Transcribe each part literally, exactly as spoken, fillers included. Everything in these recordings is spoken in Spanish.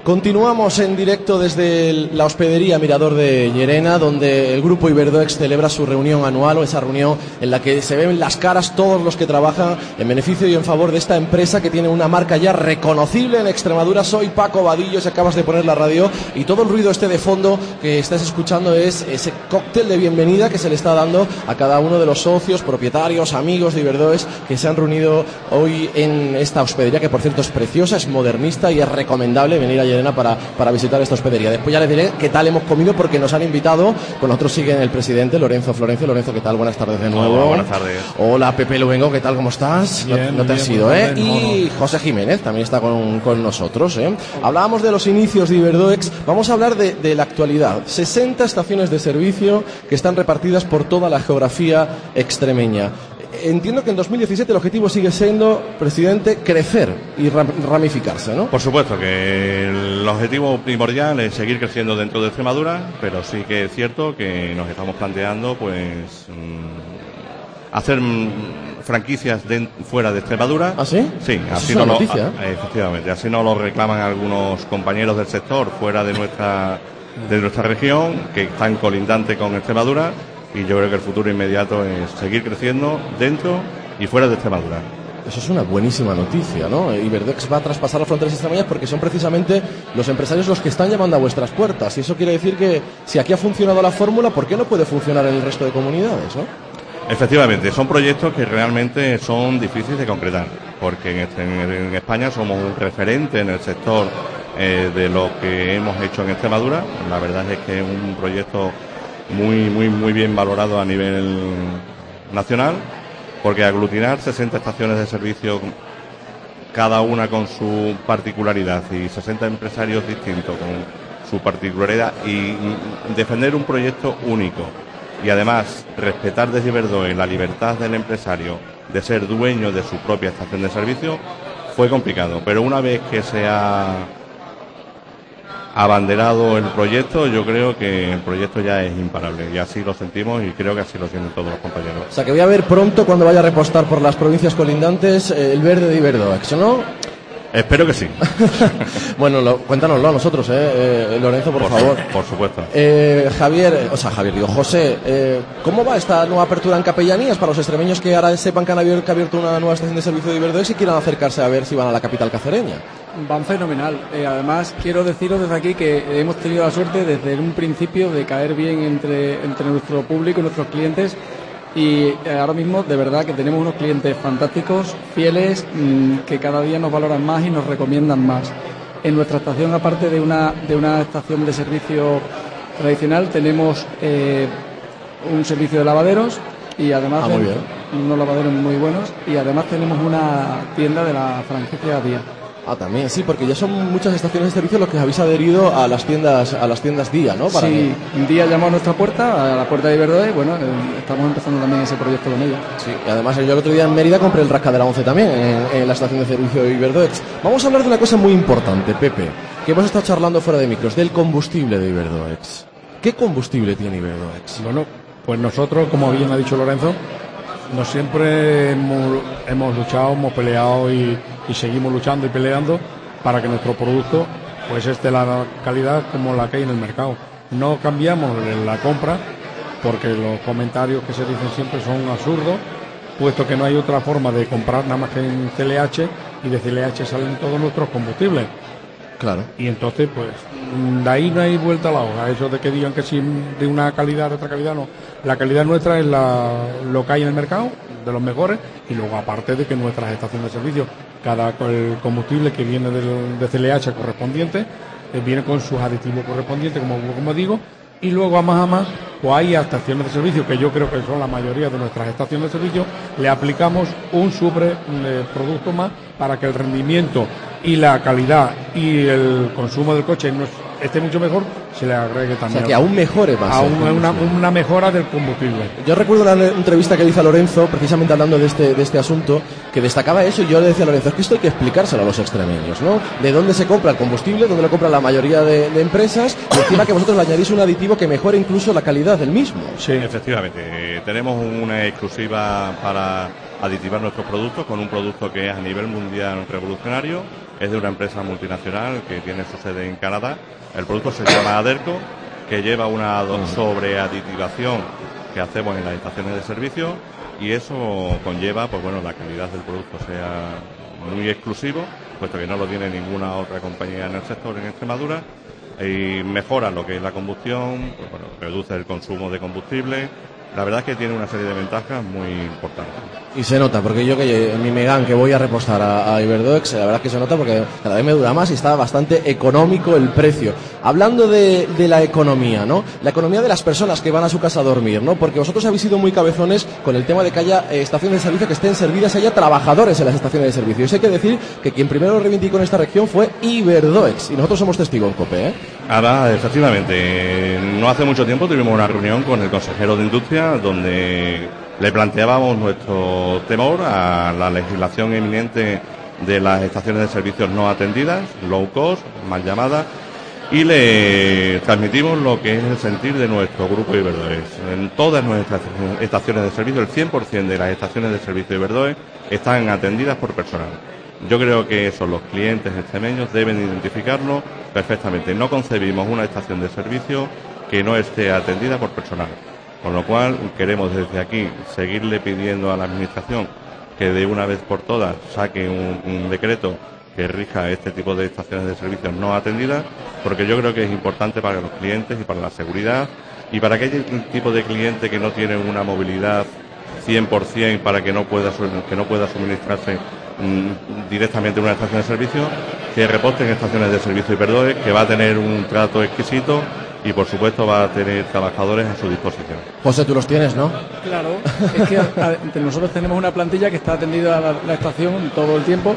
Continuamos en directo desde el, la hospedería Mirador de Llerena, donde el grupo Iberdoex celebra su reunión anual, o esa reunión en la que se ven las caras todos los que trabajan en beneficio y en favor de esta empresa que tiene una marca ya reconocible en Extremadura. Soy Paco Vadillo, si acabas de poner la radio, y todo el ruido este de fondo que estás escuchando es ese cóctel de bienvenida que se le está dando a cada uno de los socios, propietarios, amigos de Iberdoex que se han reunido hoy en esta hospedería, que por cierto es preciosa, es modernista y es recomendable venir a Llerena para, para visitar esta hospedería. Después ya les diré qué tal hemos comido, porque nos han invitado. Con nosotros siguen el presidente Lorenzo Florencio. Lorenzo, ¿qué tal? Buenas tardes de nuevo. Hola, buenas tardes. Hola, Pepe Luengo, ¿qué tal? ¿Cómo estás? Bien, no, no te bien, has ido, bien, ¿eh? bien, Y no, no. José Jiménez también está con, con nosotros, ¿eh? Hablábamos de los inicios de Iberdoex. Vamos a hablar de, de la actualidad. sesenta estaciones de servicio que están repartidas por toda la geografía extremeña. Entiendo que en dos mil diecisiete el objetivo sigue siendo, presidente, crecer y ramificarse, ¿no? Por supuesto que el objetivo primordial es seguir creciendo dentro de Extremadura, pero sí que es cierto que nos estamos planteando pues mmm, hacer mmm, franquicias de, fuera de Extremadura. ¿Ah, sí? Sí, así es no una lo, noticia, a, efectivamente, así nos lo reclaman algunos compañeros del sector fuera de nuestra de nuestra región, que están colindantes con Extremadura. Y yo creo que el futuro inmediato es seguir creciendo dentro y fuera de Extremadura. Eso es una buenísima noticia, ¿no? Iberdoex va a traspasar las fronteras extremeñas porque son precisamente los empresarios los que están llamando a vuestras puertas. Y eso quiere decir que si aquí ha funcionado la fórmula, ¿por qué no puede funcionar en el resto de comunidades, no? Efectivamente, son proyectos que realmente son difíciles de concretar, porque en, este, en España somos un referente en el sector eh, de lo que hemos hecho en Extremadura. La verdad es que es un proyecto muy muy muy bien valorado a nivel nacional, porque aglutinar sesenta estaciones de servicio, cada una con su particularidad, y sesenta empresarios distintos con su particularidad, y defender un proyecto único y además respetar desde Iberdoex la libertad del empresario de ser dueño de su propia estación de servicio, fue complicado. Pero una vez que se ha abanderado el proyecto, yo creo que el proyecto ya es imparable, y así lo sentimos, y creo que así lo sienten todos los compañeros. O sea, que voy a ver pronto, cuando vaya a repostar por las provincias colindantes, eh, el verde de Iberdoex, ¿no? Espero que sí. Bueno, lo, cuéntanoslo a nosotros, eh, eh, Lorenzo, por, por favor. Por supuesto. Eh, Javier, o sea, Javier, digo, José, eh, ¿cómo va esta nueva apertura en Capellanías para los extremeños que ahora sepan que han abierto, que ha abierto una nueva estación de servicio de Iberdoex y quieran acercarse a ver si van a la capital cacereña? Van fenomenal. Eh, además, quiero deciros desde aquí que hemos tenido la suerte desde un principio de caer bien entre, entre nuestro público y nuestros clientes. Y eh, ahora mismo, de verdad, que tenemos unos clientes fantásticos, fieles, mmm, que cada día nos valoran más y nos recomiendan más. En nuestra estación, aparte de una, de una estación de servicio tradicional, tenemos eh, un servicio de lavaderos y además ah, muy bien. unos lavaderos muy buenos, y además tenemos una tienda de la franquicia Día. Ah, también, sí, porque ya son muchas estaciones de servicio los que habéis adherido a las tiendas a las tiendas Día, ¿no? Para sí, que... un día llamó a nuestra puerta, a la puerta de Iberdoex, bueno, eh, estamos empezando también ese proyecto con ella. Sí, y además yo el otro día en Mérida compré el Rascadera once también, en, en la estación de servicio de Iberdoex. Vamos a hablar de una cosa muy importante, Pepe, que hemos estado charlando fuera de micros, del combustible de Iberdoex. ¿Qué combustible tiene Iberdoex? Bueno, pues nosotros, como bien ha dicho Lorenzo, no siempre hemos, hemos luchado, hemos peleado y, y seguimos luchando y peleando para que nuestro producto pues esté la calidad como la que hay en el mercado. No cambiamos la compra porque los comentarios que se dicen siempre son absurdos, puesto que no hay otra forma de comprar nada más que en C L H, y de C L H salen todos nuestros combustibles. Claro. Y entonces, pues, de ahí no hay vuelta a la hoja. Eso de que digan que si de una calidad, de otra calidad, no. La calidad nuestra es la, lo que hay en el mercado, de los mejores, y luego aparte de que nuestras estaciones de servicio, cada el combustible que viene del, de C L H correspondiente, eh, viene con sus aditivos correspondientes, como, como digo, y luego a más a más, pues hay estaciones de servicio, que yo creo que son la mayoría de nuestras estaciones de servicio, le aplicamos un super eh, producto más para que el rendimiento y la calidad y el consumo del coche no esté mucho mejor, se le agregue también. O sea, que aún mejore más. Aún una, una mejora del combustible. Yo recuerdo una entrevista que le hice a Lorenzo, precisamente hablando de este, de este asunto, que destacaba eso, y yo le decía a Lorenzo, es que esto hay que explicárselo a los extremeños, ¿no? De dónde se compra el combustible, dónde lo compra la mayoría de, de empresas, y encima que vosotros le añadís un aditivo que mejore incluso la calidad del mismo. Sí, efectivamente. Eh, tenemos una exclusiva para aditivar nuestros productos con un producto que es a nivel mundial revolucionario. es de una empresa multinacional que tiene su sede en Canadá. El producto se llama Aderco, que lleva una sobreaditivación que hacemos en las estaciones de servicio, y eso conlleva, pues bueno, la calidad del producto sea muy exclusivo, puesto que no lo tiene ninguna otra compañía en el sector en Extremadura, y mejora lo que es la combustión, pues bueno, reduce el consumo de combustible. La verdad es que tiene una serie de ventajas muy importantes. Y se nota, porque yo que en mi Megane que voy a repostar a, a Iberdoex, la verdad es que se nota porque cada vez me dura más y está bastante económico el precio. Hablando de, de la economía, ¿no? La economía de las personas que van a su casa a dormir, ¿no? Porque vosotros habéis sido muy cabezones con el tema de que haya eh, estaciones de servicio que estén servidas, haya trabajadores en las estaciones de servicio. Y eso hay que decir que quien primero lo reivindicó en esta región fue Iberdoex, y nosotros somos testigos en COPE, ¿eh? Ahora, efectivamente, no hace mucho tiempo tuvimos una reunión con el consejero de Industria donde le planteábamos nuestro temor a la legislación eminente de las estaciones de servicios no atendidas, low cost, mal llamadas, y le transmitimos lo que es el sentir de nuestro grupo Iberdoex. En todas nuestras estaciones de servicio, el cien por ciento de las estaciones de servicio Iberdoex están atendidas por personal. Yo creo que eso los clientes extremeños deben identificarlo perfectamente. No concebimos una estación de servicio que no esté atendida por personal. Con lo cual, queremos desde aquí seguirle pidiendo a la Administración que de una vez por todas saque un, un decreto que rija este tipo de estaciones de servicios no atendidas, porque yo creo que es importante para los clientes y para la seguridad, y para aquel tipo de cliente que no tiene una movilidad cien por ciento para que no pueda, que no pueda suministrarse mmm, directamente en una estación de servicio, que reposte en estaciones de servicio Iberdoex, que va a tener un trato exquisito y por supuesto va a tener trabajadores a su disposición. José, tú los tienes, ¿no? Claro, es que a, nosotros tenemos una plantilla que está atendida a la, la estación todo el tiempo,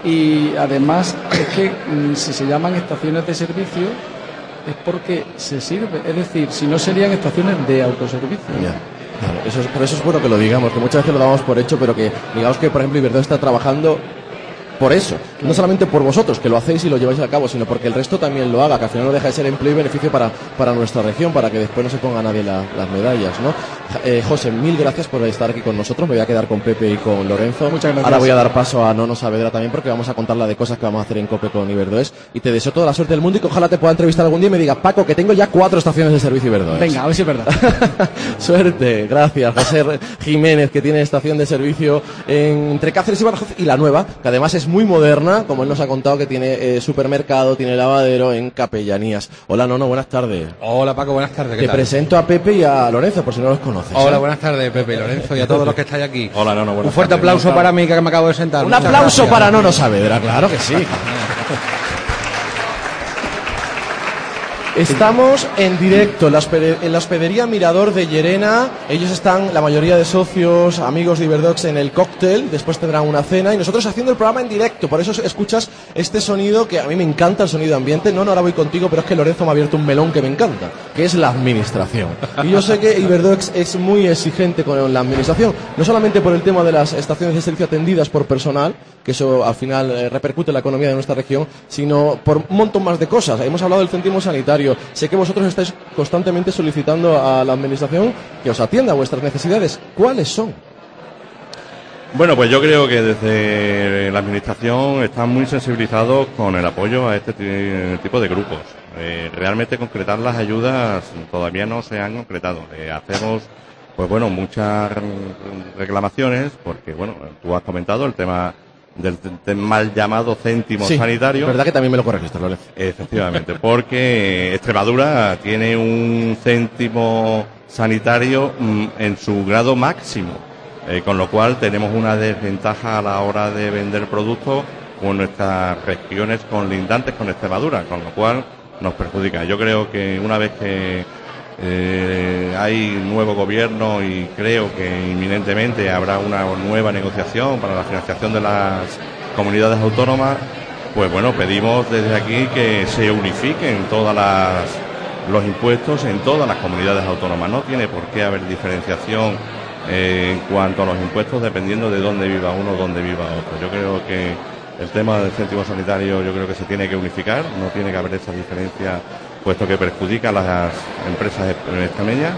y además es que mmm, si se llaman estaciones de servicio es porque se sirve, es decir, si no serían estaciones de autoservicio. Ya. Claro, eso es, por eso es bueno que lo digamos, que muchas veces lo damos por hecho, pero que digamos que, por ejemplo, Iberdoex está trabajando por eso, no solamente por vosotros, que lo hacéis y lo lleváis a cabo, sino porque el resto también lo haga, que al final no deja de ser empleo y beneficio para, para nuestra región, para que después no se ponga nadie la, las medallas, ¿no? Eh, José, mil gracias por estar aquí con nosotros. Me voy a quedar con Pepe y con Lorenzo. Muchas gracias. Ahora voy a dar paso a Nono Saavedra también, porque vamos a contarle de cosas que vamos a hacer en COPE con Iberdoex, y te deseo toda la suerte del mundo y que ojalá te pueda entrevistar algún día y me diga: Paco, que tengo ya cuatro estaciones de servicio Iberdoex. Venga, a ver si es verdad. Suerte, gracias. José Jiménez, que tiene estación de servicio en, entre Cáceres y Badajoz, y la nueva, que además es muy moderna, como él nos ha contado, que tiene eh, supermercado, tiene lavadero en Capellanías. Hola, Nono, buenas tardes. Hola, Paco, buenas tardes. ¿Qué Te tal? presento a Pepe y a Lorenzo, por si no los conoces. Hola, ¿eh? buenas tardes, Pepe y Lorenzo, y a todos los que estáis aquí. Hola, Nono, buenas Un fuerte tardes. aplauso para mí, que me acabo de sentar. Un Muchas aplauso gracias. para Nono Saavedra, claro que sí. Estamos en directo en la, hosped- en la hospedería Mirador de Llerena. Ellos están, la mayoría de socios, amigos de Iberdoex, en el cóctel. Después tendrán una cena y nosotros haciendo el programa en directo. Por eso escuchas este sonido, que a mí me encanta, el sonido ambiente. No, no, ahora voy contigo, pero es que Lorenzo me ha abierto un melón que me encanta, que es la administración. Y yo sé que Iberdoex es muy exigente con la administración, no solamente por el tema de las estaciones de servicio atendidas por personal, que eso al final eh, repercute en la economía de nuestra región, sino por un montón más de cosas. Hemos hablado del céntimo sanitario. Sé que vosotros estáis constantemente solicitando a la administración que os atienda a vuestras necesidades. ¿Cuáles son? Bueno, pues yo creo que desde la Administración están muy sensibilizados con el apoyo a este t- tipo de grupos. Eh, realmente concretar las ayudas todavía no se han concretado. Eh, hacemos, pues bueno, muchas reclamaciones, porque bueno, tú has comentado el tema del, del mal llamado céntimo Sí, sanitario. es verdad que también me lo corregiste, Lorenzo. Efectivamente, porque Extremadura tiene un céntimo sanitario mm, en su grado máximo, eh, con lo cual tenemos una desventaja a la hora de vender productos con nuestras regiones conlindantes con Extremadura, con lo cual nos perjudica. Yo creo que una vez que Eh, hay nuevo gobierno, y creo que inminentemente habrá una nueva negociación para la financiación de las comunidades autónomas, pues bueno, pedimos desde aquí que se unifiquen todas las los impuestos en todas las comunidades autónomas. No tiene por qué haber diferenciación eh, en cuanto a los impuestos dependiendo de dónde viva uno o dónde viva otro. Yo creo que el tema del céntimo sanitario yo creo que se tiene que unificar, no tiene que haber esa diferencia, puesto que perjudica a las empresas extremeñas.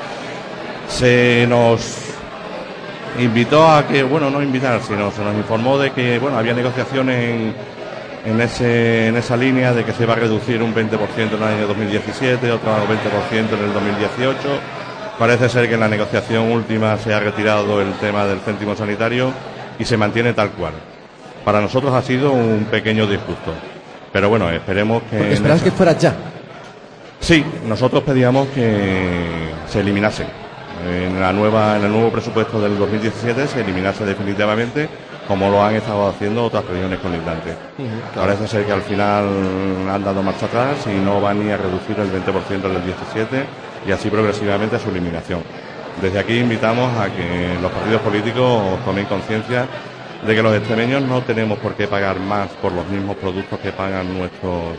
Se nos invitó a que, bueno, no invitar, sino se nos informó de que, bueno, había negociaciones en, en, ese, en esa línea de que se va a reducir un veinte por ciento en el año dos mil diecisiete, otro veinte por ciento en el dos mil dieciocho. Parece ser que en la negociación última se ha retirado el tema del céntimo sanitario y se mantiene tal cual. Para nosotros ha sido un pequeño disgusto, pero bueno, esperemos que... Porque esperáis esa... que fuera ya. Sí, nosotros pedíamos que se eliminase. En, la nueva, en el nuevo presupuesto del dos mil diecisiete se eliminase definitivamente, como lo han estado haciendo otras regiones colindantes. Uh-huh, claro. Parece ser que al final han dado marcha atrás y no van ni a reducir el veinte por ciento del diecisiete y así progresivamente a su eliminación. Desde aquí invitamos a que los partidos políticos tomen conciencia de que los extremeños no tenemos por qué pagar más por los mismos productos que pagan nuestros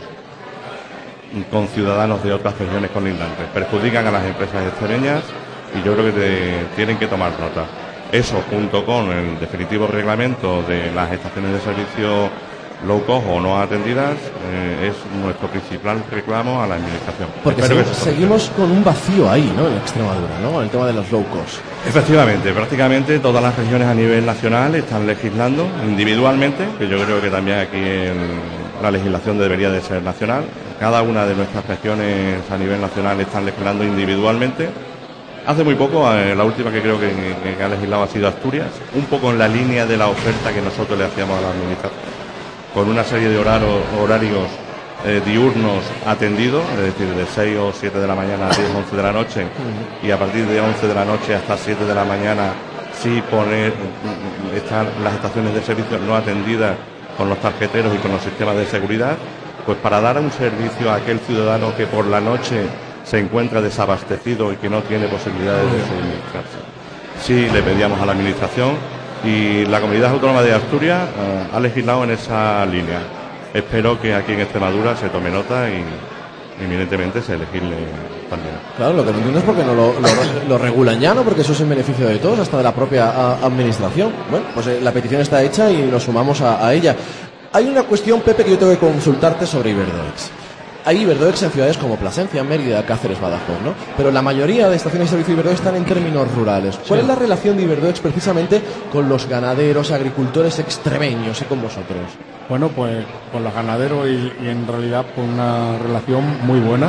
conciudadanos de otras regiones colindantes. Perjudican a las empresas extremeñas y yo creo que te, tienen que tomar nota. Eso, junto con el definitivo reglamento de las estaciones de servicio low cost o no atendidas, eh, es nuestro principal reclamo a la administración. Porque segui- seguimos con un vacío ahí, ¿no?, en Extremadura, ¿no?, en el tema de los low cost. Efectivamente, prácticamente todas las regiones a nivel nacional están legislando individualmente, que yo creo que también aquí en la legislación debería de ser nacional. Cada una de nuestras regiones a nivel nacional están legislando individualmente. Hace muy poco, eh, la última que creo que, que ha legislado ha sido Asturias, un poco en la línea de la oferta que nosotros le hacíamos a la administración, con una serie de horarios, horarios eh, diurnos atendidos, es decir, de seis o siete de la mañana a diez o once de la noche, y a partir de once de la noche hasta siete de la mañana sí poner, están las estaciones de servicio no atendidas con los tarjeteros y con los sistemas de seguridad, pues para dar un servicio a aquel ciudadano que por la noche se encuentra desabastecido y que no tiene posibilidades de suministrarse. Sí, le pedíamos a la administración y la Comunidad Autónoma de Asturias uh, ha legislado en esa línea. Espero que aquí en Extremadura se tome nota y inminentemente se legisle también. Claro, lo que no entiendo es porque no lo, lo, lo regulan ya, ¿no? Porque eso es en beneficio de todos, hasta de la propia a, administración. Bueno, pues eh, la petición está hecha y nos sumamos a, a ella. Hay una cuestión, Pepe, que yo tengo que consultarte sobre Iberdoex. Hay Iberdoex en ciudades como Plasencia, Mérida, Cáceres, Badajoz, ¿no? Pero la mayoría de estaciones de servicio de Iberdoex están en términos rurales. ¿Cuál sí. es la relación de Iberdoex precisamente con los ganaderos, agricultores extremeños y con vosotros? Bueno, pues con los ganaderos y, y en realidad pues una relación muy buena,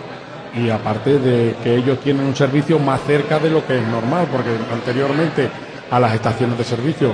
y aparte de que ellos tienen un servicio más cerca de lo que es normal, porque anteriormente a las estaciones de servicio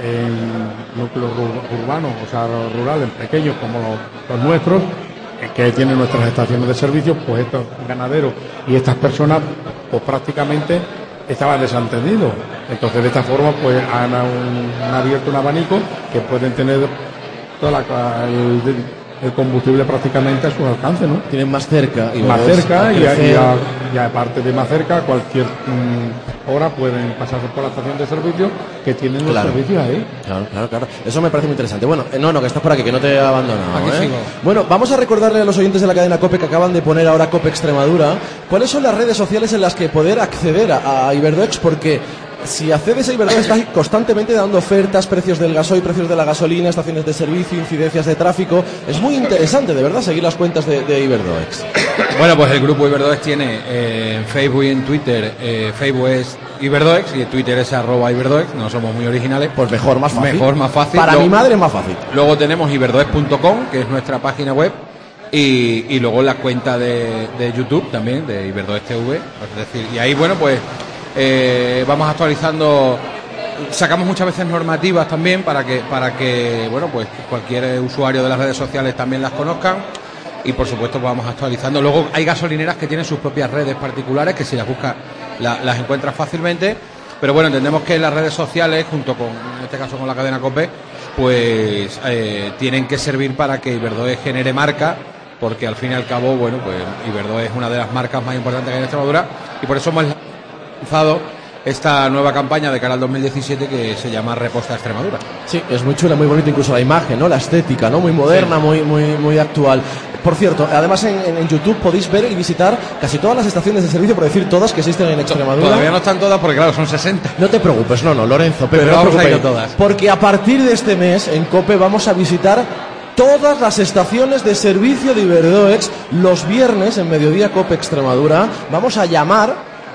en núcleos urbanos, o sea, rurales, pequeños como los, los nuestros, que tienen nuestras estaciones de servicio, pues estos ganaderos y estas personas pues prácticamente estaban desentendidos. Entonces de esta forma pues han, han abierto un abanico que pueden tener toda la, el, el combustible prácticamente a su alcance, ¿no? Tienen más cerca. Y más cerca y, y, a, y aparte de más cerca, cualquier mmm, hora pueden pasarse por la estación de servicio que tienen los claro. servicios ahí. Claro, claro, claro. Eso me parece muy interesante. Bueno, eh, no, no, que estás por aquí, que no te he abandonado. Aquí ¿eh? sigo. Bueno, vamos a recordarle a los oyentes de la cadena COPE que acaban de poner ahora COPE Extremadura, cuáles son las redes sociales en las que poder acceder a, a Iberdoex, porque si accedes a Iberdoex está constantemente dando ofertas, precios del gasoil, precios de la gasolina, estaciones de servicio, incidencias de tráfico. Es muy interesante, de verdad, seguir las cuentas de, de Iberdoex. Bueno, pues el grupo Iberdoex tiene eh, en Facebook y en Twitter, eh, Facebook es Iberdoex y en Twitter es arroba Iberdoex, no somos muy originales. Pues mejor, más fácil. Mejor, más fácil. Para luego, mi madre es más fácil. Luego tenemos iberdoex punto com, que es nuestra página web, y, y luego la cuenta de, de YouTube también, de Iberdoex T V, es decir, y ahí, bueno, pues eh, vamos actualizando, sacamos muchas veces normativas también para que, para que, bueno, pues cualquier usuario de las redes sociales también las conozcan. Y por supuesto vamos actualizando. Luego hay gasolineras que tienen sus propias redes particulares, que si las buscas la, las encuentras fácilmente, pero bueno, entendemos que las redes sociales, junto con, en este caso con la cadena COPE, pues eh, tienen que servir para que Iberdoex genere marca, porque al fin y al cabo, bueno, pues Iberdoex es una de las marcas más importantes que hay en Extremadura, y por eso hemos lanzado esta nueva campaña de cara al dos mil diecisiete que se llama Reposta Extremadura. Sí, es muy chula, muy bonita, incluso la imagen, ¿no? La estética, ¿no? Muy moderna, sí. muy, muy, muy actual. Por cierto, además en, en YouTube podéis ver y visitar casi todas las estaciones de servicio, por decir todas, que existen en Extremadura. Todavía no están todas porque claro, son sesenta. No te preocupes, no, no, Lorenzo, pero, pero no vamos te a ir a todas. Porque a partir de este mes en COPE vamos a visitar todas las estaciones de servicio de Iberdoex los viernes en Mediodía COPE Extremadura. Vamos a llamar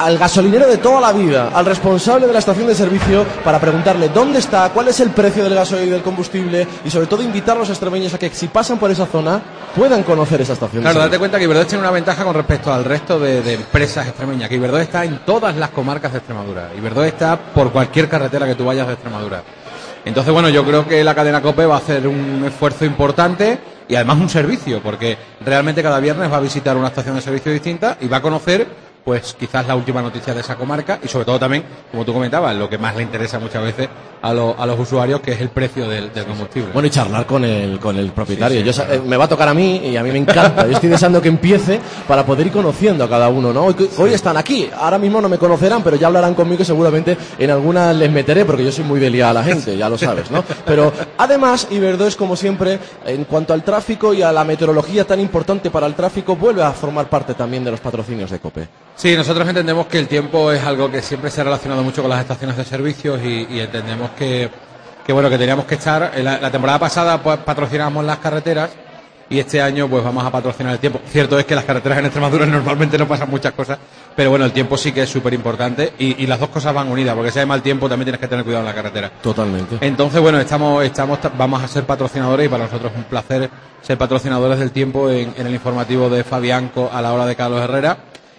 al gasolinero de toda la vida, al responsable de la estación de servicio, para preguntarle dónde está, cuál es el precio del gasoil y del combustible, y sobre todo invitar a los extremeños a que si pasan por esa zona puedan conocer esa estación. Claro, date cuenta que Iberdrola tiene una ventaja con respecto al resto de, de empresas extremeñas, que Iberdrola está en todas las comarcas de Extremadura. Iberdrola está por cualquier carretera que tú vayas de Extremadura. Entonces, bueno, yo creo que la cadena COPE va a hacer un esfuerzo importante y además un servicio, porque realmente cada viernes va a visitar una estación de servicio distinta y va a conocer pues quizás la última noticia de esa comarca y sobre todo también, como tú comentabas, lo que más le interesa muchas veces a, lo, a los usuarios, que es el precio del, del combustible. Bueno, y charlar con el, con el propietario. Sí, sí, Yo, claro. eh, me va a tocar a mí y a mí me encanta. Yo estoy deseando que empiece para poder ir conociendo a cada uno, ¿no? Hoy, hoy están aquí, ahora mismo no me conocerán, pero ya hablarán conmigo y seguramente en alguna les meteré, porque yo soy muy de liar a la gente, ya lo sabes, ¿no? Pero además, Iberdrola es como siempre, en cuanto al tráfico y a la meteorología tan importante para el tráfico, vuelve a formar parte también de los patrocinios de COPE. Sí, nosotros entendemos que el tiempo es algo que siempre se ha relacionado mucho con las estaciones de servicios y, y entendemos que, que bueno que teníamos que estar. En la, la temporada pasada pues patrocinamos las carreteras y este año pues vamos a patrocinar el tiempo. Cierto es que las carreteras en Extremadura normalmente no pasan muchas cosas, pero bueno, el tiempo sí que es súper importante y, y las dos cosas van unidas, porque si hay mal tiempo también tienes que tener cuidado en la carretera. Totalmente. Entonces, bueno, estamos, estamos, vamos a ser patrocinadores y para nosotros es un placer ser patrocinadores del tiempo en, en el informativo de Fabianco a la hora de Carlos Herrera.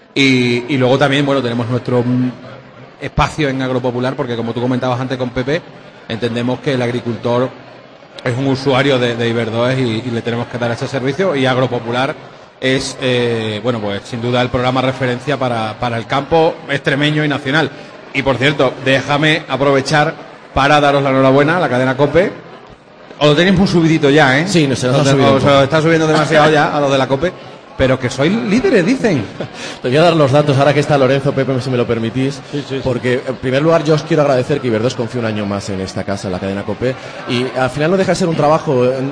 Y, y luego también, bueno, tenemos nuestro mm, espacio en Agropopular, porque como tú comentabas antes con Pepe, entendemos que el agricultor es un usuario de, de Iberdrola y, y le tenemos que dar ese servicio, y Agropopular es, eh, bueno, pues sin duda el programa referencia para, para el campo extremeño y nacional. Y por cierto, déjame aprovechar para daros la enhorabuena a la cadena COPE. Os lo tenéis muy subidito ya, ¿eh? Sí, no se nos Os- ha subido un os- poco. os está subiendo demasiado ya a los de la COPE. Pero que sois líderes, dicen. Te voy a dar los datos ahora que está Lorenzo, Pepe, si me lo permitís, Sí, sí, sí. porque en primer lugar yo os quiero agradecer que Iberdrola confíe un año más en esta casa, en la cadena COPE, y al final no deja de ser un trabajo eh,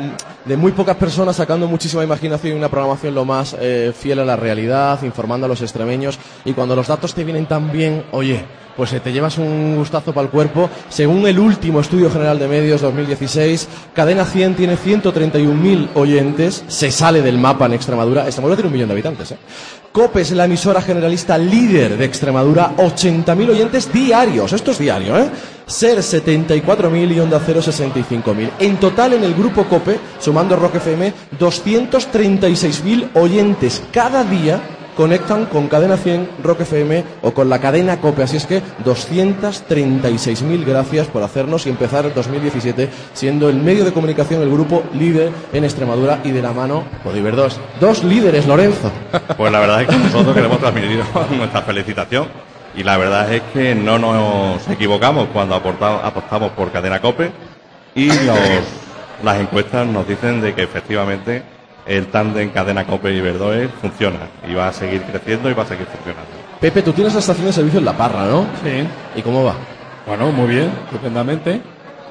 de muy pocas personas sacando muchísima imaginación y una programación lo más eh, fiel a la realidad, informando a los extremeños, y cuando los datos te vienen tan bien, oye, pues eh, te llevas un gustazo para el cuerpo. Según el último Estudio General de Medios dos mil dieciséis, Cadena cien tiene ciento treinta y un mil oyentes, se sale del mapa en Extremadura. Extremadura tiene un millón de habitantes, ¿eh? COPE es la emisora generalista líder de Extremadura, ochenta mil oyentes diarios. Esto es diario, ¿eh? SER setenta y cuatro mil y Onda Cero sesenta y cinco mil. En total, en el grupo COPE, sumando Rock F M, doscientos treinta y seis mil oyentes cada día conectan con Cadena cien, Rock F M o con la cadena COPE. Así es que doscientos treinta y seis mil gracias por hacernos y empezar el dos mil diecisiete siendo el medio de comunicación, el grupo líder en Extremadura, y de la mano de Iberdrola. Dos líderes, Lorenzo. Pues la verdad es que nosotros queremos transmitir nuestra felicitación y la verdad es que no nos equivocamos cuando aporta- apostamos por Cadena COPE y los, las encuestas nos dicen de que efectivamente el tándem Cadena COPE y Iberdrola funciona y va a seguir creciendo y va a seguir funcionando. Pepe, tú tienes la estación de servicio en La Parra, ¿no? Sí. ¿Y cómo va? Bueno, muy bien, estupendamente.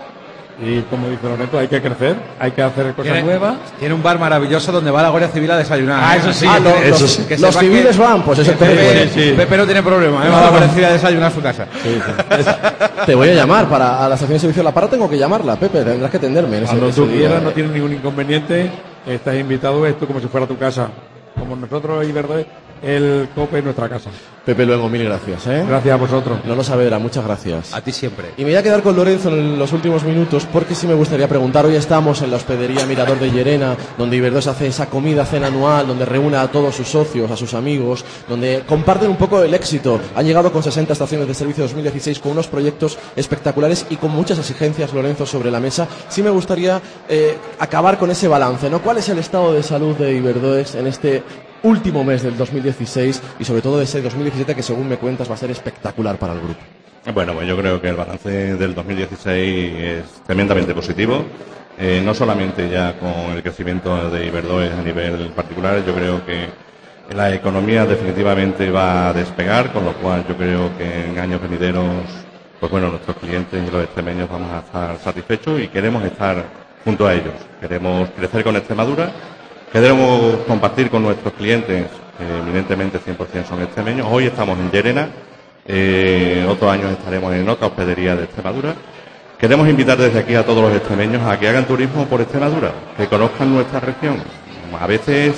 Y como dice Lorenzo, hay que crecer, hay que hacer cosas Tiene, nuevas. tiene un bar maravilloso donde va la Guardia Civil a desayunar. Ah, eso sí. Ah, lo- Eso los, sí. Que los sepa civiles que- van, pues eso que es Pepe, bueno. sí. Pepe no tiene problema, ¿eh? Va a la Guardia Civil a desayunar a su casa. Te voy a llamar para a la estación de servicio de La Parra, tengo que llamarla, Pepe, tendrás que atenderme en ese, Cuando ese tú día. quieras, no tienes ningún inconveniente. Estás invitado, esto como si fuera tu casa. Como nosotros, Iberdrola, el COPE es nuestra casa. Pepe Luengo, mil gracias, ¿eh? Gracias a vosotros. No lo Saavedra, muchas gracias. A ti siempre. Y me voy a quedar con Lorenzo en los últimos minutos porque sí me gustaría preguntar. Hoy estamos en la hospedería Mirador de Llerena, donde Iberdrola hace esa comida, cena anual, donde reúne a todos sus socios, a sus amigos, donde comparten un poco el éxito. Han llegado con sesenta estaciones de servicio dos mil dieciséis con unos proyectos espectaculares y con muchas exigencias, Lorenzo, sobre la mesa. Sí me gustaría eh, acabar con ese balance, ¿no? ¿Cuál es el estado de salud de Iberdrola en este último mes del dos mil dieciséis y sobre todo de ese dos mil diecisiete que, según me cuentas, va a ser espectacular para el grupo? Bueno, pues yo creo que el balance del dos mil dieciséis es tremendamente positivo, eh, no solamente ya con el crecimiento de Iberdrola a nivel particular. Yo creo que la economía definitivamente va a despegar, con lo cual yo creo que en años venideros, pues bueno, nuestros clientes y los extremeños vamos a estar satisfechos y queremos estar junto a ellos. Queremos crecer con Extremadura. Queremos compartir con nuestros clientes, eh, evidentemente cien por ciento son extremeños. Hoy estamos en Llerena, eh, otros años estaremos en otra hospedería de Extremadura. Queremos invitar desde aquí a todos los extremeños a que hagan turismo por Extremadura, que conozcan nuestra región. A veces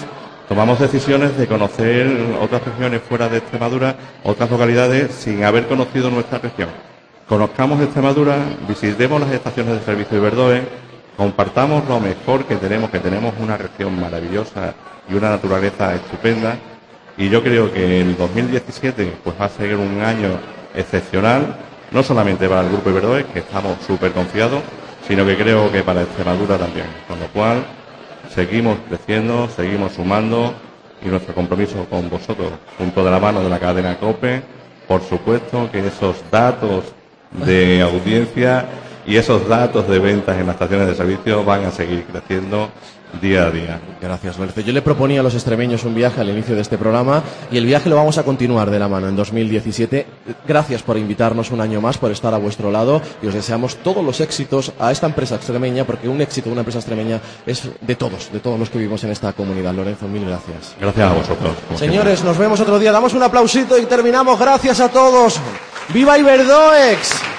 tomamos decisiones de conocer otras regiones fuera de Extremadura, otras localidades, sin haber conocido nuestra región. Conozcamos Extremadura, visitemos las estaciones de servicio Iberdoe, compartamos lo mejor que tenemos, que tenemos una región maravillosa y una naturaleza estupenda, y yo creo que el dos mil diecisiete pues va a ser un año excepcional, no solamente para el Grupo Iberdoe, que estamos súper confiados, sino que creo que para Extremadura también, con lo cual seguimos creciendo, seguimos sumando, y nuestro compromiso con vosotros, junto de la mano de la cadena COPE, por supuesto que esos datos de audiencia y esos datos de ventas en las estaciones de servicio van a seguir creciendo día a día. Gracias, Lorenzo. Yo le proponía a los extremeños un viaje al inicio de este programa y el viaje lo vamos a continuar de la mano en dos mil diecisiete. Gracias por invitarnos un año más, por estar a vuestro lado, y os deseamos todos los éxitos a esta empresa extremeña, porque un éxito de una empresa extremeña es de todos, de todos los que vivimos en esta comunidad. Lorenzo, mil gracias. Gracias a vosotros. Señores, siempre. Nos vemos otro día. Damos un aplausito y terminamos. Gracias a todos. ¡Viva Iberdoex!